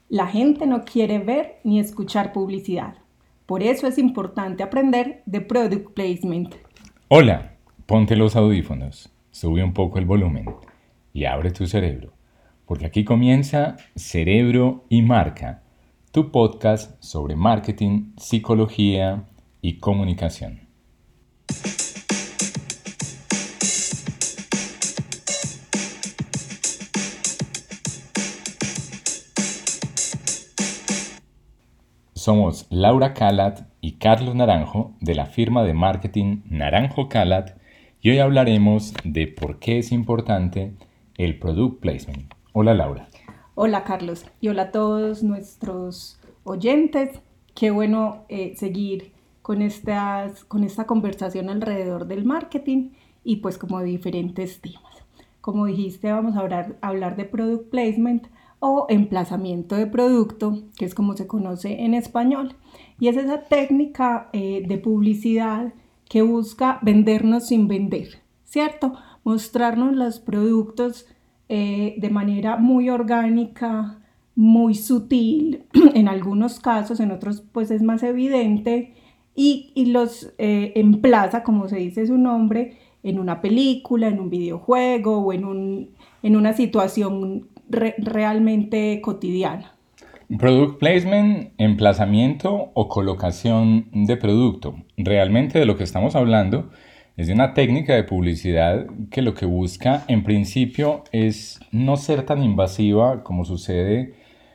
La gente no quiere ver ni escuchar publicidad. Por eso es importante aprender de product placement. Hola, ponte los audífonos, sube un poco el volumen y abre tu cerebro, porque aquí comienza Cerebro y Marca, tu podcast sobre marketing, psicología y comunicación. Somos Laura Calat y Carlos Naranjo de la firma de marketing Naranjo Calat y hoy hablaremos de por qué es importante el product placement. Hola Laura. Hola Carlos y hola a todos nuestros oyentes. Qué bueno seguir con esta conversación alrededor del marketing y pues como diferentes temas. Como dijiste, vamos a hablar de product placement o emplazamiento de producto, que es como se conoce en español. Y es esa técnica de publicidad que busca vendernos sin vender, ¿cierto? Mostrarnos los productos de manera muy orgánica, muy sutil, en algunos casos, en otros pues es más evidente, y los emplaza, como se dice su nombre, en una película, en un videojuego o en una situación realmente cotidiana. Product placement, emplazamiento o colocación de producto. Realmente de lo que estamos hablando es de una técnica de publicidad que lo que busca en principio es no ser tan invasiva como sucede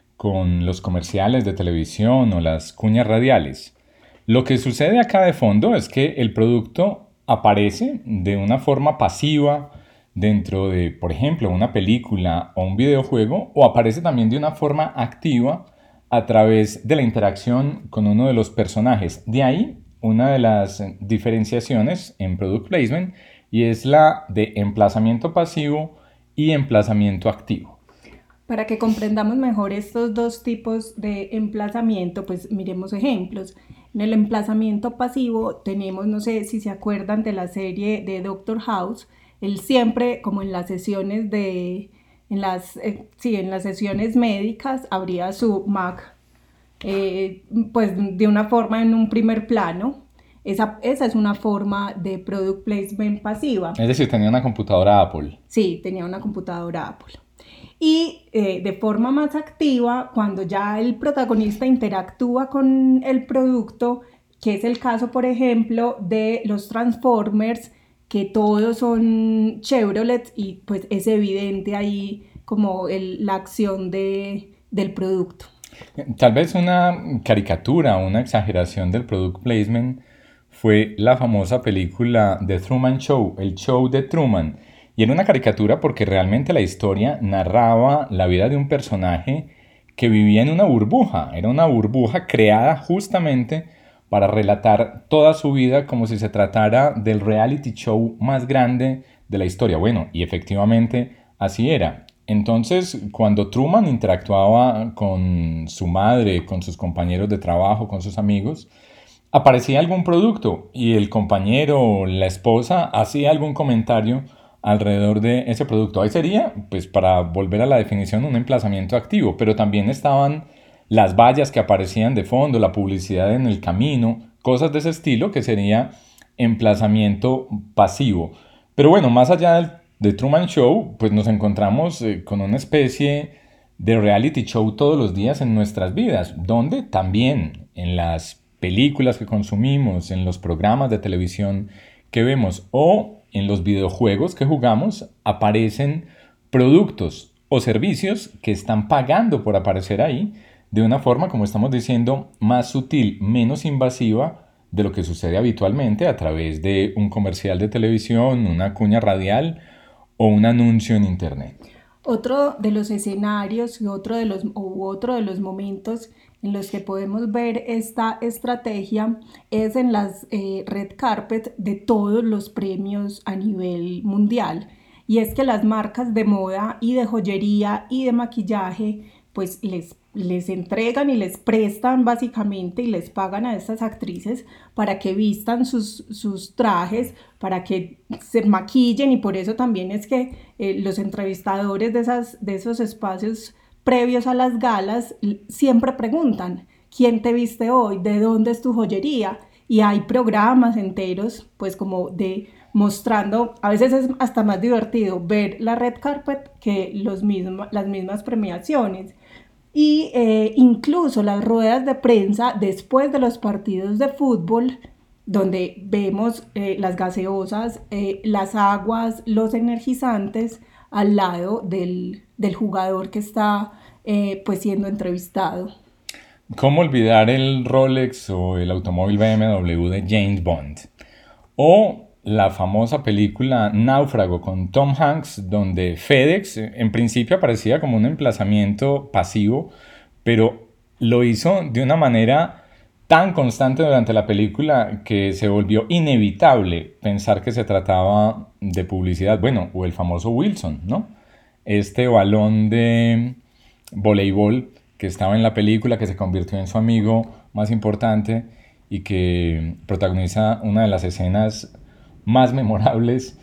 con los comerciales de televisión o las cuñas radiales. Lo que sucede acá de fondo es que el producto aparece de una forma pasiva dentro de, por ejemplo, una película o un videojuego, o aparece también de una forma activa a través de la interacción con uno de los personajes. De ahí una de las diferenciaciones en product placement y es la de emplazamiento pasivo y emplazamiento activo. Para que comprendamos mejor estos dos tipos de emplazamiento, pues miremos ejemplos. En el emplazamiento pasivo tenemos, no sé si se acuerdan de la serie de Doctor House, él siempre, como en las sesiones en las sesiones médicas, abría su Mac, pues de una forma en un primer plano. Esa es una forma de product placement pasiva. Es decir, tenía una computadora Apple. Sí, tenía una computadora Apple. Y de forma más activa, cuando ya el protagonista interactúa con el producto, que es el caso, por ejemplo, de los Transformers, que todos son Chevrolet y pues es evidente ahí como la acción del producto. Tal vez una caricatura, una exageración del product placement fue la famosa película The Truman Show, el show de Truman. Y era una caricatura porque realmente la historia narraba la vida de un personaje que vivía en una burbuja. Era una burbuja creada justamente para relatar toda su vida como si se tratara del reality show más grande de la historia. Bueno, y efectivamente así era. Entonces, cuando Truman interactuaba con su madre, con sus compañeros de trabajo, con sus amigos, aparecía algún producto y el compañero, la esposa, hacía algún comentario alrededor de ese producto. Ahí sería, pues para volver a la definición, un emplazamiento activo, pero también estaban las vallas que aparecían de fondo, la publicidad en el camino, cosas de ese estilo que sería emplazamiento pasivo. Pero bueno, más allá de Truman Show, pues nos encontramos con una especie de reality show todos los días en nuestras vidas, donde también en las películas que consumimos, en los programas de televisión que vemos o en los videojuegos que jugamos, aparecen productos o servicios que están pagando por aparecer ahí de una forma, como estamos diciendo, más sutil, menos invasiva de lo que sucede habitualmente a través de un comercial de televisión, una cuña radial o un anuncio en internet. Otro de los escenarios y otro de los momentos en los que podemos ver esta estrategia es en las red carpet de todos los premios a nivel mundial. Y es que las marcas de moda y de joyería y de maquillaje pues les entregan y les prestan básicamente y les pagan a estas actrices para que vistan sus trajes, para que se maquillen, y por eso también es que los entrevistadores de esos espacios previos a las galas siempre preguntan, ¿quién te viste hoy? ¿De dónde es tu joyería? Y hay programas enteros, pues como de mostrando, a veces es hasta más divertido ver la red carpet que las mismas premiaciones. Y incluso las ruedas de prensa después de los partidos de fútbol, donde vemos las gaseosas, las aguas, los energizantes al lado del jugador que está pues siendo entrevistado. ¿Cómo olvidar el Rolex o el automóvil BMW de James Bond? O la famosa película Náufrago con Tom Hanks, donde FedEx en principio aparecía como un emplazamiento pasivo, pero lo hizo de una manera tan constante durante la película que se volvió inevitable pensar que se trataba de publicidad. Bueno, o el famoso Wilson, ¿no? Este balón de voleibol que estaba en la película, que se convirtió en su amigo más importante y que protagoniza una de las escenas más memorables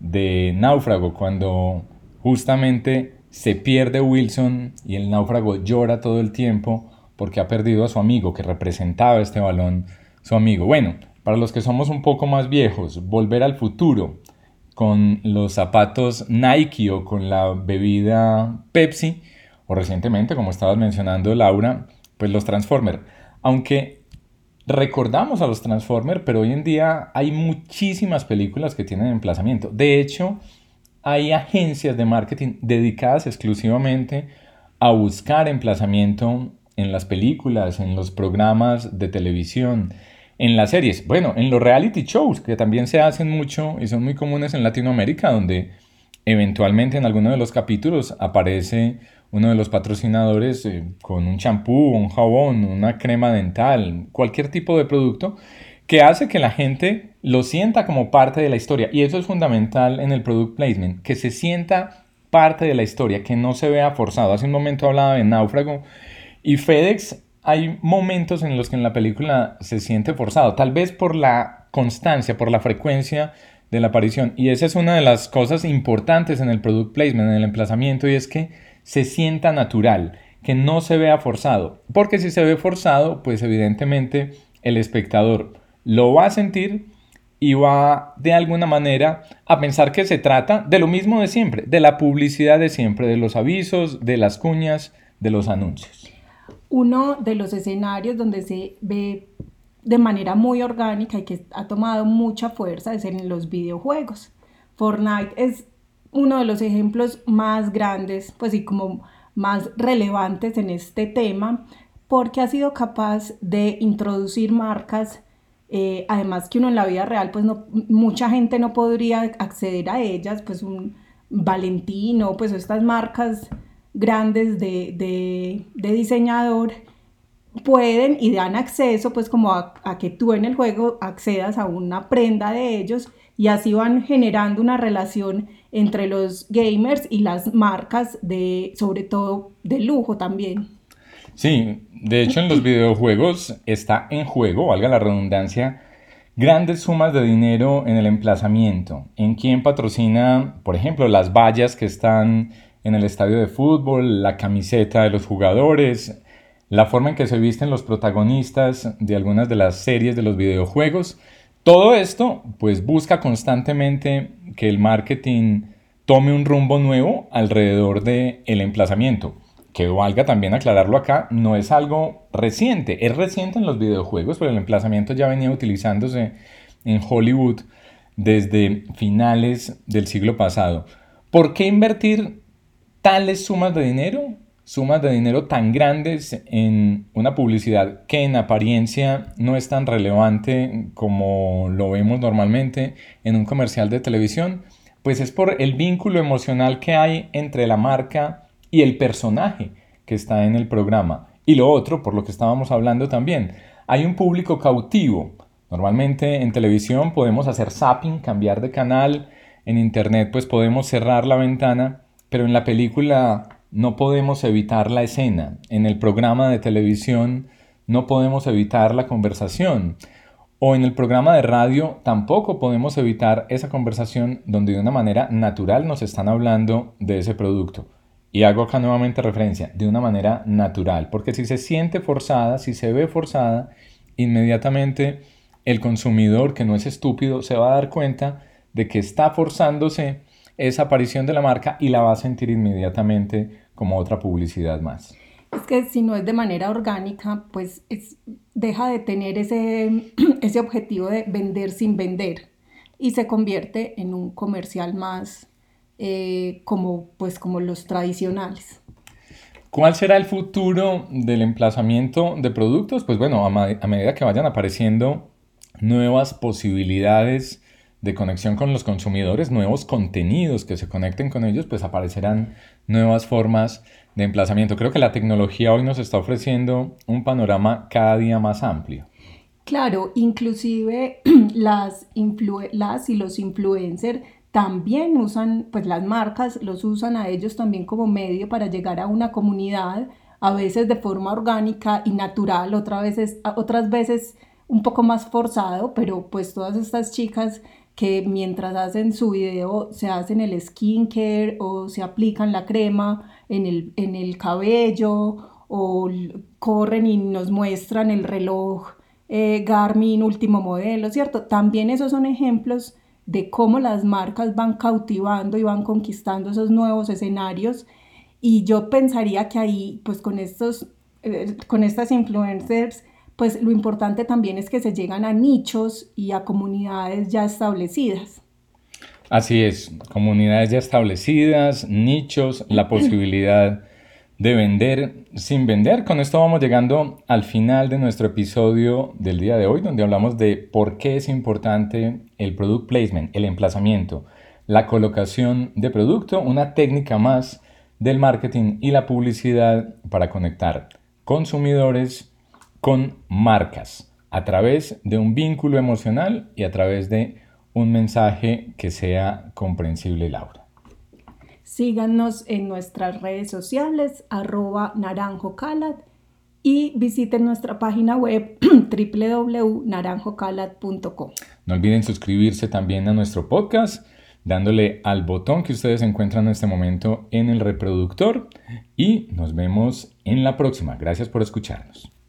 de Náufrago, cuando justamente se pierde Wilson y el náufrago llora todo el tiempo porque ha perdido a su amigo que representaba este balón, su amigo. Bueno, para los que somos un poco más viejos, Volver al Futuro con los zapatos Nike o con la bebida Pepsi, o recientemente, como estabas mencionando Laura, pues los Transformers. Aunque recordamos a los Transformers, pero hoy en día hay muchísimas películas que tienen emplazamiento. De hecho, hay agencias de marketing dedicadas exclusivamente a buscar emplazamiento en las películas, en los programas de televisión, en las series, bueno, en los reality shows, que también se hacen mucho y son muy comunes en Latinoamérica, donde eventualmente en alguno de los capítulos aparece uno de los patrocinadores con un champú, un jabón, una crema dental, cualquier tipo de producto que hace que la gente lo sienta como parte de la historia. Y eso es fundamental en el product placement, que se sienta parte de la historia, que no se vea forzado. Hace un momento hablaba de Náufrago y FedEx. Hay momentos en los que en la película se siente forzado, tal vez por la constancia, por la frecuencia de la aparición. Y esa es una de las cosas importantes en el product placement, en el emplazamiento, y es que se sienta natural, que no se vea forzado. Porque si se ve forzado, pues evidentemente el espectador lo va a sentir y va de alguna manera a pensar que se trata de lo mismo de siempre, de la publicidad de siempre, de los avisos, de las cuñas, de los anuncios. Uno de los escenarios donde se ve de manera muy orgánica y que ha tomado mucha fuerza es en los videojuegos. Fortnite es uno de los ejemplos más grandes, pues y como más relevantes en este tema, porque ha sido capaz de introducir marcas, además que uno en la vida real, pues no, mucha gente no podría acceder a ellas, pues un Valentino, pues estas marcas grandes de diseñador pueden y dan acceso pues como a que tú en el juego accedas a una prenda de ellos y así van generando una relación entre los gamers y las marcas de, sobre todo de lujo también. Sí, de hecho en los videojuegos está en juego, valga la redundancia, grandes sumas de dinero en el emplazamiento, en quién patrocina, por ejemplo, las vallas que están en el estadio de fútbol, la camiseta de los jugadores, la forma en que se visten los protagonistas de algunas de las series de los videojuegos. Todo esto pues busca constantemente que el marketing tome un rumbo nuevo alrededor del emplazamiento. Que valga también aclararlo acá, no es algo reciente, es reciente en los videojuegos, pero el emplazamiento ya venía utilizándose en Hollywood desde finales del siglo pasado. ¿Por qué invertir tales sumas de dinero? Sumas de dinero tan grandes en una publicidad que en apariencia no es tan relevante como lo vemos normalmente en un comercial de televisión, pues es por el vínculo emocional que hay entre la marca y el personaje que está en el programa. Y lo otro, por lo que estábamos hablando también, hay un público cautivo. Normalmente en televisión podemos hacer zapping, cambiar de canal, en internet pues podemos cerrar la ventana, pero en la película no podemos evitar la escena, en el programa de televisión no podemos evitar la conversación, o en el programa de radio tampoco podemos evitar esa conversación donde de una manera natural nos están hablando de ese producto. Y hago acá nuevamente referencia, de una manera natural, porque si se siente forzada, si se ve forzada, inmediatamente el consumidor, que no es estúpido, se va a dar cuenta de que está forzándose esa aparición de la marca y la va a sentir inmediatamente como otra publicidad más. Es que si no es de manera orgánica, pues deja de tener ese objetivo de vender sin vender y se convierte en un comercial más como los tradicionales. ¿Cuál será el futuro del emplazamiento de productos? Pues bueno, a medida que vayan apareciendo nuevas posibilidades de conexión con los consumidores, nuevos contenidos que se conecten con ellos, pues aparecerán nuevas formas de emplazamiento. Creo que la tecnología hoy nos está ofreciendo un panorama cada día más amplio. Claro, inclusive las y los influencers también usan, pues las marcas los usan a ellos también como medio para llegar a una comunidad, a veces de forma orgánica y natural, otras veces un poco más forzado, pero pues todas estas chicas que mientras hacen su video se hacen el skincare o se aplican la crema en el cabello o corren y nos muestran el reloj Garmin último modelo, ¿cierto? También esos son ejemplos de cómo las marcas van cautivando y van conquistando esos nuevos escenarios y yo pensaría que ahí, pues con estas influencers, pues lo importante también es que se llegan a nichos y a comunidades ya establecidas. Así es, comunidades ya establecidas, nichos, la posibilidad de vender sin vender. Con esto vamos llegando al final de nuestro episodio del día de hoy, donde hablamos de por qué es importante el product placement, el emplazamiento, la colocación de producto, una técnica más del marketing y la publicidad para conectar consumidores con marcas a través de un vínculo emocional y a través de un mensaje que sea comprensible, Laura. Síganos en nuestras redes sociales, @naranjocalat, y visiten nuestra página web www.naranjocalat.com. No olviden suscribirse también a nuestro podcast, dándole al botón que ustedes encuentran en este momento en el reproductor. Y nos vemos en la próxima. Gracias por escucharnos.